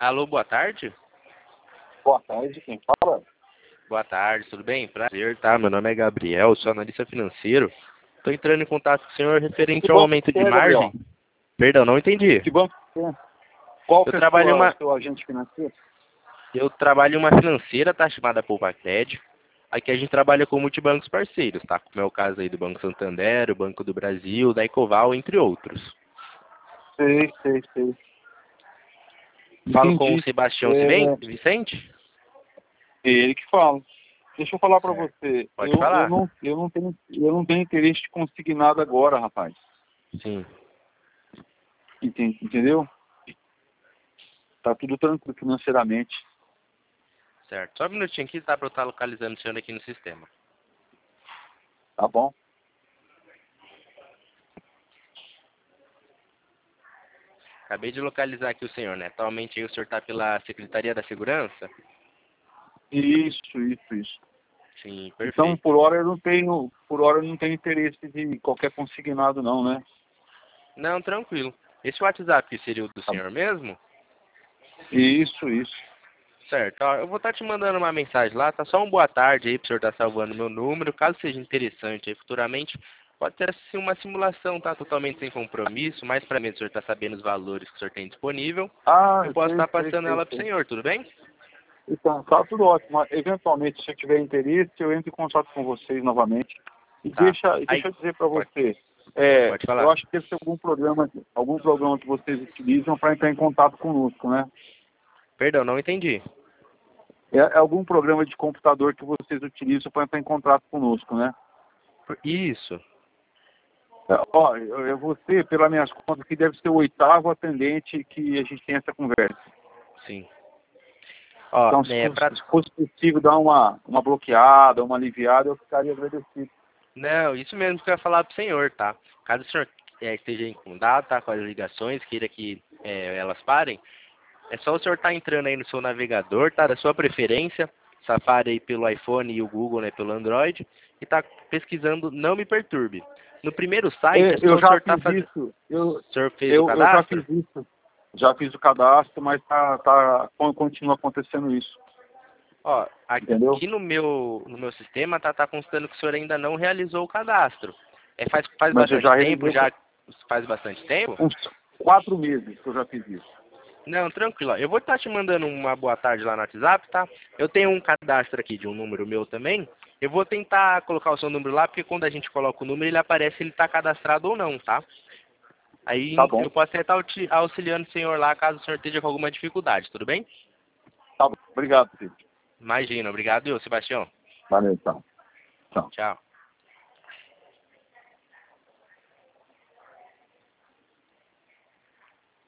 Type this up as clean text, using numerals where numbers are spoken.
Alô, boa tarde? Boa tarde, quem fala? Boa tarde, tudo bem? Prazer, tá? Meu nome é Gabriel, sou analista financeiro. Estou entrando em contato com o senhor Que referente ao banco aumento que de é, Gabriel? margem. Perdão, não entendi. Que banco que é? Qual Eu que é trabalho em uma, seu agente financeiro? eu trabalho em uma financeira, tá? Chamada Poupacred. Aqui a gente trabalha com multibancos parceiros, tá? Como é o caso aí do Banco Santander, o Banco do Brasil, da Ecoval, entre outros. Sei. Falo com o Entendi. Sebastião É Vicente? ele que fala. Deixa eu falar para Certo. você. Pode falar. Eu não tenho interesse de conseguir nada agora, rapaz. Sim. Entendeu? Tá tudo tranquilo financeiramente. Certo. Só um minutinho aqui, tá? Pra eu estar localizando o senhor aqui no sistema. Tá bom? Acabei de localizar aqui o senhor, né? Atualmente aí o senhor está pela Secretaria da Segurança? Isso. Sim, Então, perfeito. por hora eu não tenho interesse de qualquer consignado não, né? Não, tranquilo. Esse WhatsApp seria o do Tá. senhor mesmo? Isso. Certo. Ó, eu vou estar te mandando uma mensagem lá, tá? Só um boa tarde aí pro senhor estar salvando meu número. Caso seja interessante aí futuramente, pode ser assim uma simulação, tá? Totalmente sem compromisso, mas para mim o senhor tá sabendo os valores que o senhor tem disponível, Ah, eu posso estar passando ela pro sei. senhor, tudo bem? Então, tá tudo ótimo. Eventualmente, se eu tiver interesse, eu entro em contato com vocês novamente. E Tá. deixa Aí, eu dizer para pode, você, pode eu falar. acho que deve ser algum programa que vocês utilizam para entrar em contato conosco, né? Perdão, não entendi. É algum programa de computador que vocês utilizam para entrar em contato conosco, né? Isso. Ó, você, pelas minhas contas, que deve ser o 8º atendente que a gente tem essa conversa. Sim. Ó, Então, se fosse possível dar uma bloqueada, uma aliviada, eu ficaria agradecido. não, isso mesmo que eu ia falar pro senhor, tá? Caso o senhor esteja em contato, tá, com as ligações, queira que elas parem, é só o senhor estar entrando aí no seu navegador, tá? Da sua preferência, Safari aí pelo iPhone e o Google, né, pelo Android, e tá pesquisando Não Me Perturbe. No primeiro site, é só Eu o já senhor tá fiz fazendo... isso, O senhor fez o eu já cadastro? fiz isso, já fiz o cadastro, mas continua acontecendo isso, Ó, entendeu? aqui no meu sistema tá constando que o senhor ainda não realizou o cadastro. Faz Mas eu bastante já tempo, realizei já faz bastante tempo? uns 4 meses que eu já fiz isso. Não, tranquilo. Ó. Eu vou estar te mandando uma boa tarde lá no WhatsApp, tá? Eu tenho um cadastro aqui de um número meu também. Eu vou tentar colocar o seu número lá, porque quando a gente coloca o número, ele aparece se ele está cadastrado ou não, tá? Tá Aí bom, eu posso até estar auxiliando o senhor lá, caso o senhor esteja com alguma dificuldade, tudo bem? tá bom. Obrigado, filho. Imagina, obrigado, eu, Sebastião. Valeu, então. Tchau. Tchau.